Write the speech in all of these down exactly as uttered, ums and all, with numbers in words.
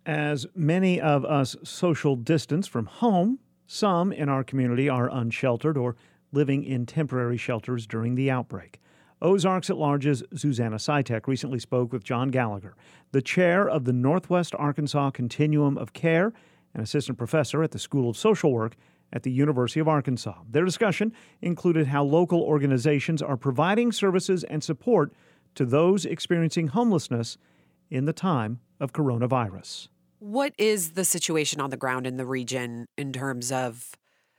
As many of us social distance from home, some in our community are unsheltered or living in temporary shelters during the outbreak. Ozarks at Large's Susanna Sitek recently spoke with John Gallagher, the chair of the Northwest Arkansas Continuum of Care and assistant professor at the School of Social Work at the University of Arkansas. Their discussion included how local organizations are providing services and support to those experiencing homelessness in the time of coronavirus. What is the situation on the ground in the region in terms of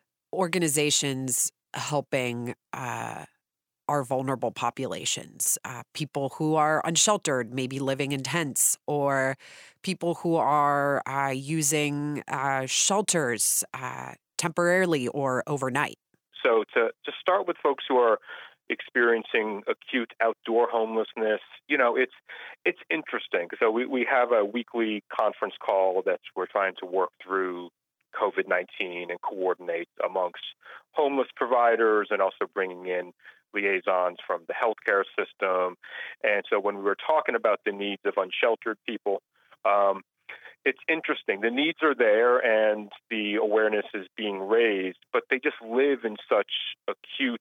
organizations helping uh, our vulnerable populations, uh, people who are unsheltered, maybe living in tents, or people who are uh, using uh, shelters uh, temporarily or overnight? So to, to start with folks who are experiencing acute outdoor homelessness, you know, it's it's interesting. So we, we have a weekly conference call that we're trying to work through COVID nineteen and coordinate amongst homeless providers and also bringing in liaisons from the healthcare system. And so when we were talking about the needs of unsheltered people, um, it's interesting. The needs are there and the awareness is being raised, but they just live in such acute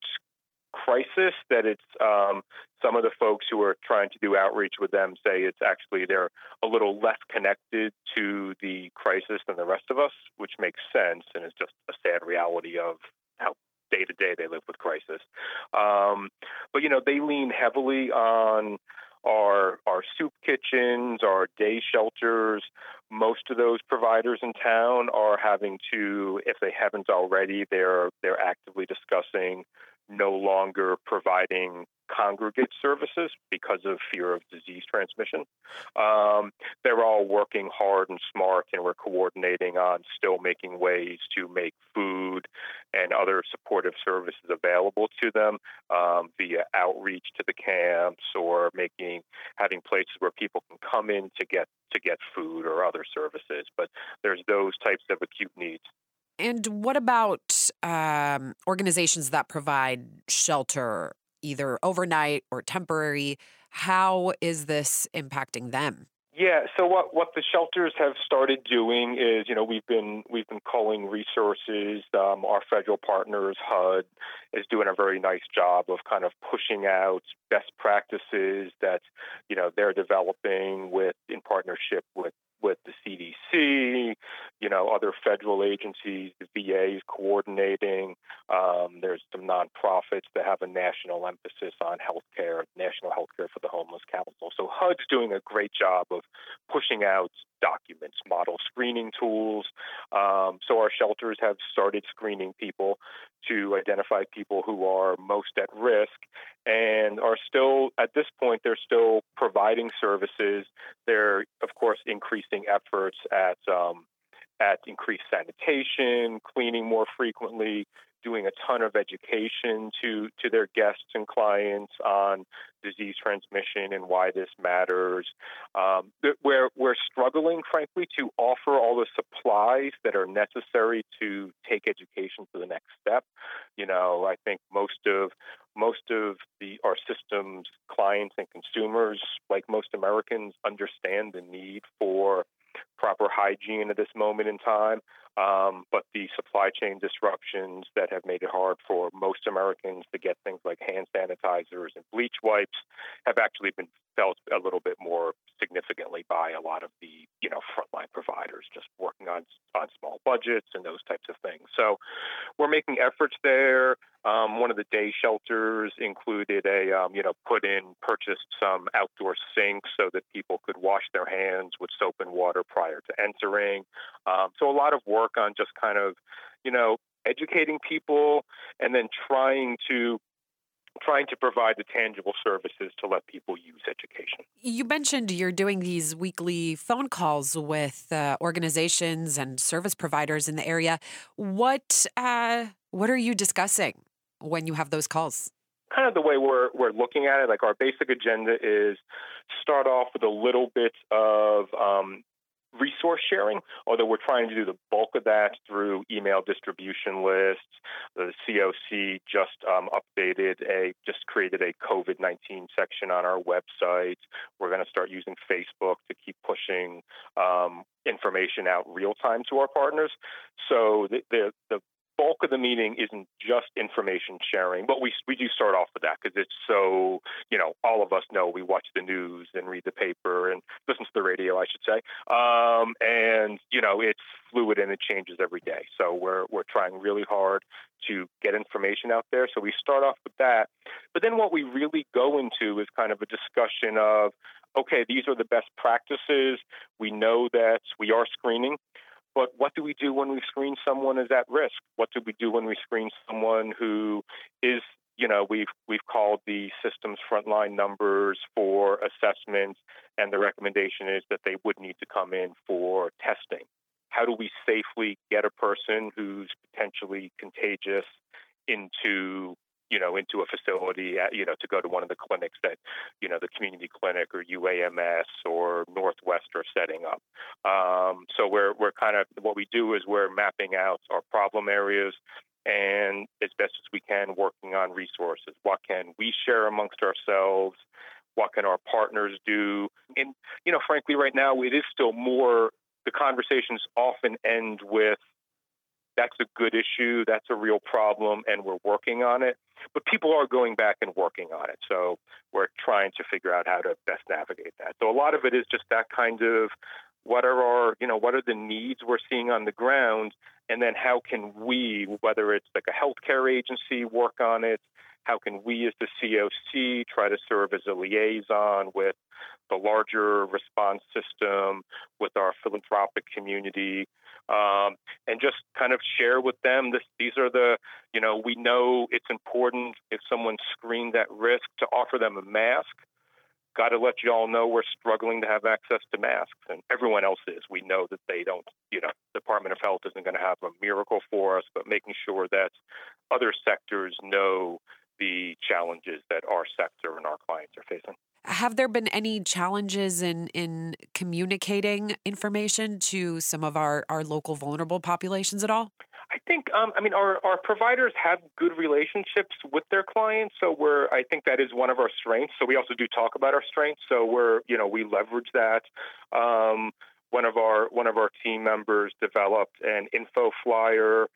crisis that it's um, some of the folks who are trying to do outreach with them say it's actually they're a little less connected to the crisis than the rest of us, which makes sense and is just a sad reality of how day to day they live with crisis. Um, but, you know, they lean heavily on our our soup kitchens, our day shelters. Most of those providers in town are having to, if they haven't already, they're they're actively discussing no longer providing congregate services because of fear of disease transmission. Um, they're all working hard and smart, and we're coordinating on still making ways to make food and other supportive services available to them um, via outreach to the camps or making having places where people can come in to get to get food or other services. But there's those types of acute needs. And what about um, organizations that provide shelter, either overnight or temporary? How is this impacting them? Yeah, so what, what the shelters have started doing is, you know, we've been we've been culling resources. Um, our federal partners, H U D, is doing a very nice job of kind of pushing out best practices that, you know, they're developing with in partnership with with the C D C, you know, other federal agencies, the V A is coordinating. Um, there's some nonprofits that have a national emphasis on healthcare, National Healthcare for the Homeless Council. So H U D's doing a great job of pushing out documents, model screening tools. Um, so our shelters have started screening people to identify people who are most at risk and are still, at this point, they're still providing services. They're, of course, increasing efforts at um, at increased sanitation, cleaning more frequently, doing a ton of education to, to their guests and clients on disease transmission and why this matters. Um, we're, we're struggling, frankly, to offer all the supplies that are necessary to take education to the next step. You know, I think most of most of the our system's clients and consumers, like most Americans, understand the need for proper hygiene at this moment in time. Um, but the supply chain disruptions that have made it hard for most Americans to get things like hand sanitizers and bleach wipes have actually been felt a little bit more significantly by a lot of the, you know, frontline providers just working on on small budgets and those types of things. So we're making efforts there. Um, one of the day shelters included a, um, you know, put in, purchased some outdoor sinks so that people could wash their hands with soap and water prior to entering. Um, so a lot of work on just kind of, you know, educating people and then trying to trying to provide the tangible services to let people use education. You mentioned you're doing these weekly phone calls with uh, organizations and service providers in the area. What uh, what are you discussing when you have those calls? Kind of the way we're we're looking at it, like our basic agenda is start off with a little bit of um, resource sharing, although we're trying to do the bulk of that through email distribution lists. The C O C just um, updated a, just created a COVID nineteen section on our website. We're going to start using Facebook to keep pushing um, information out real time to our partners. So the, the, the bulk of the meeting isn't just information sharing, but we we do start off with that because it's so, you know, all of us know we watch the news and read the paper and listen to the radio, I should say. Um, and, you know, it's fluid and it changes every day. So we're we're trying really hard to get information out there. So we start off with that. But then what we really go into is kind of a discussion of, okay, these are the best practices. We know that we are screening. But what do we do when we screen someone who's at risk? What do we do when we screen someone who is, you know, we've we've called the system's frontline numbers for assessments, and the recommendation is that they would need to come in for testing. How do we safely get a person who's potentially contagious into you know, into a facility, you know, to go to one of the clinics that, you know, the community clinic or U A M S or Northwest are setting up. Um, so we're we're kind of, what we do is we're mapping out our problem areas and as best as we can working on resources. What can we share amongst ourselves? What can our partners do? And, you know, frankly, right now it is still more, the conversations often end with, that's a good issue, that's a real problem, and we're working on it. But people are going back and working on it. So we're trying to figure out how to best navigate that. So a lot of it is just that kind of, what are our, you know, what are the needs we're seeing on the ground? And then how can we, whether it's like a healthcare agency, work on it? How can we as the C O C try to serve as a liaison with the larger response system, with our philanthropic community, um, and just kind of share with them this, these are the, you know, we know it's important if someone's screened at risk to offer them a mask. Got to let you all know we're struggling to have access to masks, and everyone else is. We know that they don't, you know, the Department of Health isn't going to have a miracle for us, but making sure that other sectors know the challenges that our sector and our clients are facing. Have there been any challenges in, in communicating information to some of our, our local vulnerable populations at all? I think, um, I mean, our, our providers have good relationships with their clients. So we're, I think that is one of our strengths. So we also do talk about our strengths. So we're, you know, we leverage that. Um, one of our, one of our team members developed an info flyer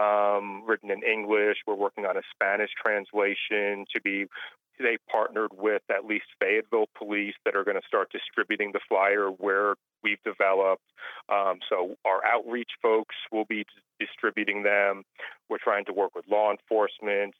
um, written in English. We're working on a Spanish translation to be, they partnered with at least Fayetteville Police that are going to start distributing the flyer where we've developed. Um, so our outreach folks will be d- distributing them. We're trying to work with law enforcement.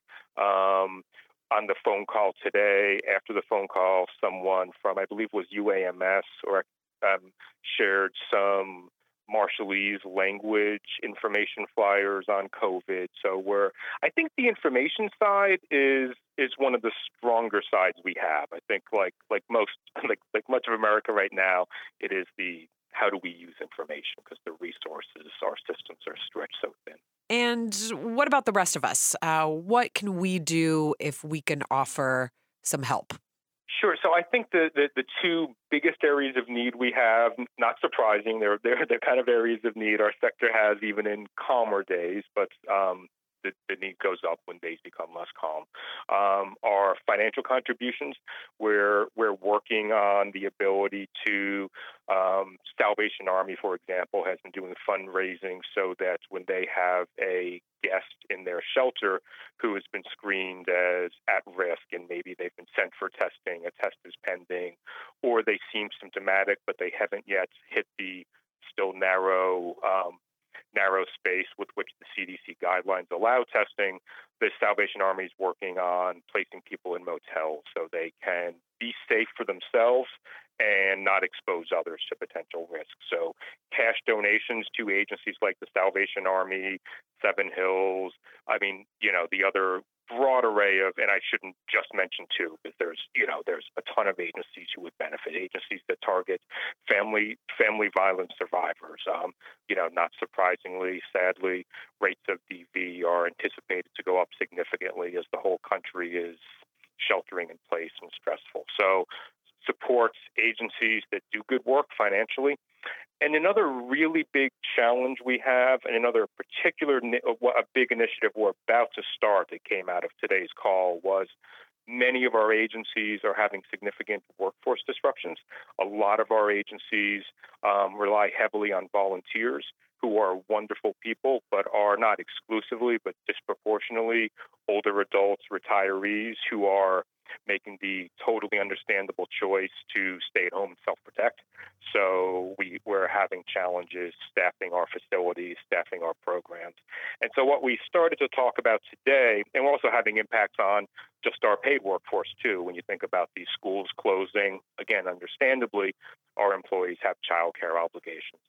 Um, on the phone call today, after the phone call, someone from, I believe it was U A M S, or um, shared some Marshallese language information flyers on COVID. So we're, I think the information side is is one of the stronger sides we have. I think like like most like like much of America right now, it is the how do we use information, because the resources, our systems are stretched so thin. And what about the rest of us? Uh, what can we do if we can offer some help? Sure. So I think the, the, the two biggest areas of need we have, not surprising, they're, they're the kind of areas of need our sector has even in calmer days, but um, the, the need goes up when days become less calm, um, are financial contributions. We're, we're working on the ability to, um, Salvation Army, for example, has been doing fundraising so that when they have a guest in their shelter who has been screened as at risk and maybe they've been sent for testing, a test is pending, or they seem symptomatic but they haven't yet hit the still narrow um, narrow space with which the C D C guidelines allow testing, the Salvation Army is working on placing people in motels so they can be safe for themselves and not expose others to potential risk. So cash donations to agencies like the Salvation Army, Seven Hills, I mean, you know, the other broad array of, and I shouldn't just mention two, because there's, you know, there's a ton of agencies who would benefit, agencies that target family family violence survivors. Um, you know, not surprisingly, sadly, rates of D V are anticipated to go up significantly as the whole country is sheltering in place and stressful. So supports agencies that do good work financially, And another really big challenge we have, and another particular a big initiative we're about to start that came out of today's call, was many of our agencies are having significant workforce disruptions. A lot of our agencies um, rely heavily on volunteers who are wonderful people, but are not exclusively, but disproportionately older adults, retirees who are making the totally understandable choice to stay at home and self-protect. So we, we're having challenges staffing our facilities, staffing our programs. And so what we started to talk about today, and we're also having impacts on just our paid workforce too. When you think about these schools closing, again, understandably, our employees have childcare obligations.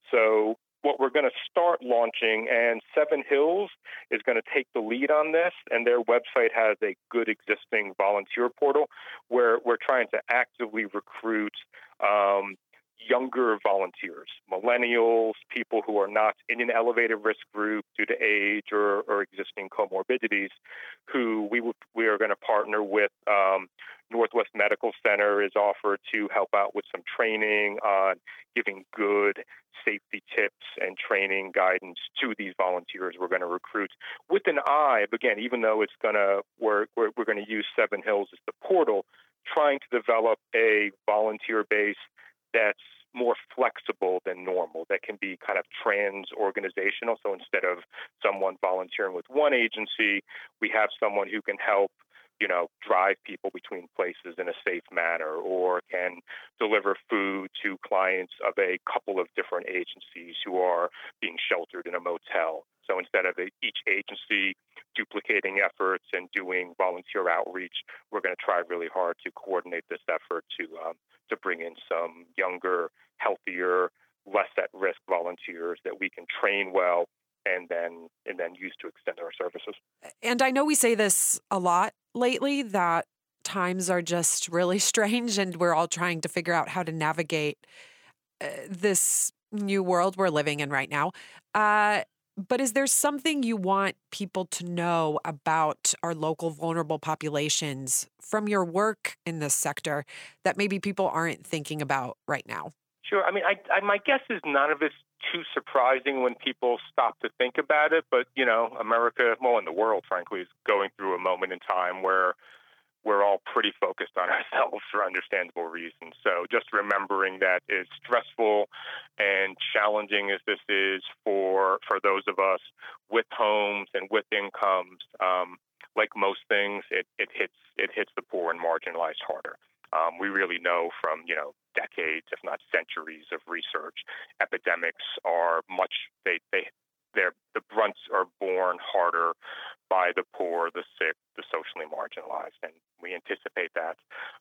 So what we're going to start launching, and Seven Hills is going to take the lead on this, and their website has a good existing volunteer portal where we're trying to actively recruit um, younger volunteers, millennials, people who are not in an elevated risk group due to age or, or existing comorbidities, who we would, we are going to partner with. Um, Northwest Medical Center is offered to help out with some training on giving good safety tips and training guidance to these volunteers we're going to recruit, with an eye, again, even though it's going to, we're, we're, we're going to use Seven Hills as the portal, trying to develop a volunteer base that's more flexible than normal, that can be kind of trans-organizational. So instead of someone volunteering with one agency, we have someone who can help, you know, drive people between places in a safe manner, or can deliver food to clients of a couple of different agencies who are being sheltered in a motel. So instead of each agency duplicating efforts and doing volunteer outreach, we're going to try really hard to coordinate this effort to um, to bring in some younger, healthier, less at-risk volunteers that we can train well and then and then use to extend our services. And I know we say this a lot lately, that times are just really strange, and we're all trying to figure out how to navigate uh, this new world we're living in right now. Uh, but is there something you want people to know about our local vulnerable populations from your work in this sector that maybe people aren't thinking about right now? Sure. I mean, I, I, my guess is none of it's too surprising when people stop to think about it. But, you know, America, well, and the world, frankly, is going through a moment in time where we're all pretty focused on ourselves for understandable reasons. So just remembering that is stressful and challenging as this is for for those of us with homes and with incomes, um, like most things, it, it hits it hits the poor and marginalized harder. Um, we really know from, you know, decades, if not centuries of research, epidemics are much, they, they, they're, the brunts are borne harder by the poor, the sick, the socially marginalized, and we anticipate that.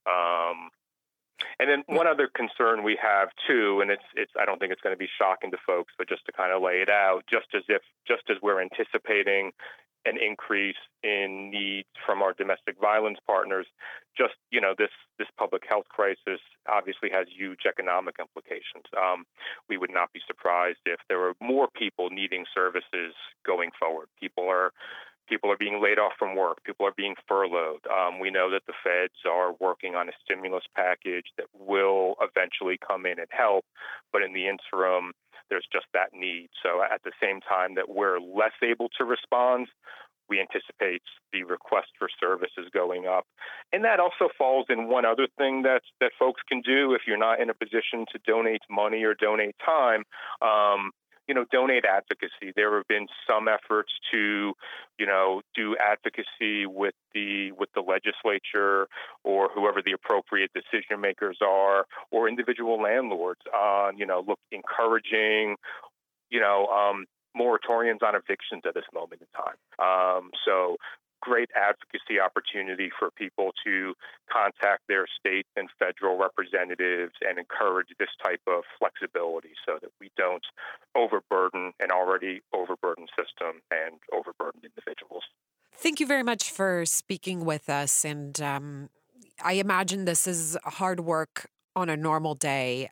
Um, and then one other concern we have too, and it's, it's, I don't think it's going to be shocking to folks, but just to kind of lay it out, just as if, just as we're anticipating an increase in needs from our domestic violence partners, just, you know, this this public health crisis obviously has huge economic implications. Um, we would not be surprised if there were more people needing services going forward. People are people are being laid off from work. People are being furloughed. Um, we know that the feds are working on a stimulus package that will eventually come in and help, but in the interim, there's just that need. So at the same time that we're less able to respond, we anticipate the request for services going up. And that also falls in one other thing that that folks can do if you're not in a position to donate money or donate time. Um, you know, donate advocacy. There have been some efforts to, you know, do advocacy with the with the legislature or whoever the appropriate decision makers are, or individual landlords on, you know, look, encouraging, you know, um, moratoriums on evictions at this moment in time. Um, so great advocacy opportunity for people to contact their state and federal representatives and encourage this type of flexibility so that we don't overburden an already overburdened system and overburdened individuals. Thank you very much for speaking with us. And um, I imagine this is hard work on a normal day,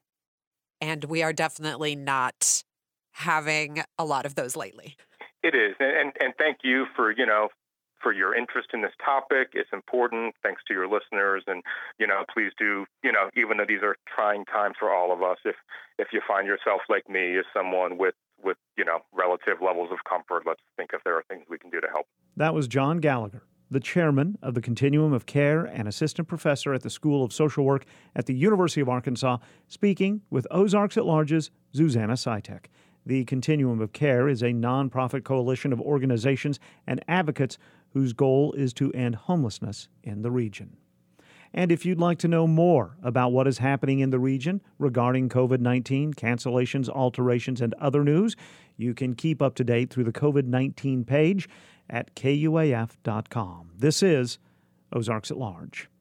and we are definitely not having a lot of those lately. It is. And, and thank you for, you know, for your interest in this topic. It's important. Thanks to your listeners. And, you know, please do, you know, even though these are trying times for all of us, if if you find yourself like me as someone with, with, you know, relative levels of comfort, let's think if there are things we can do to help. That was John Gallagher, the chairman of the Continuum of Care and assistant professor at the School of Social Work at the University of Arkansas, speaking with Ozarks at Large's Zuzanna Seitek. The Continuum of Care is a nonprofit coalition of organizations and advocates whose goal is to end homelessness in the region. And if you'd like to know more about what is happening in the region regarding COVID nineteen, cancellations, alterations, and other news, you can keep up to date through the COVID nineteen page at K U A F dot com. This is Ozarks at Large.